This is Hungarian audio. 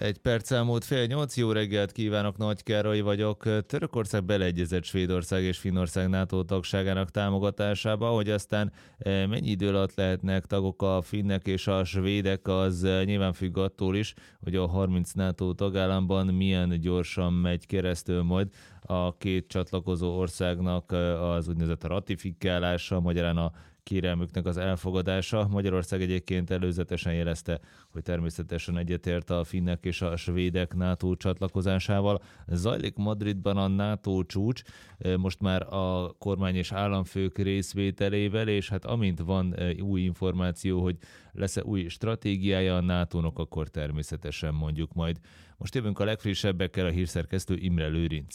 Egy perc elmúlt 7:30, jó reggelt kívánok, Nagy Károly vagyok. Törökország beleegyezett Svédország és Finnország NATO tagságának támogatásába, hogy aztán mennyi idő alatt lehetnek tagok a finnek és a svédek, az nyilván függ attól is, hogy a 30 NATO tagállamban milyen gyorsan megy keresztül majd a két csatlakozó országnak az úgynevezett ratifikálása, magyarán a kérelmüknek az elfogadása. Magyarország egyébként előzetesen jelezte, hogy természetesen egyetért a finnek és a svédek NATO csatlakozásával. Zajlik Madridban a NATO csúcs, most már a kormány és államfők részvételével, és hát amint van új információ, hogy lesz-e új stratégiája a NATO-nak, akkor természetesen mondjuk majd. Most jövünk a legfrissebbekkel, a hírszerkesztő Imre Lőrinc.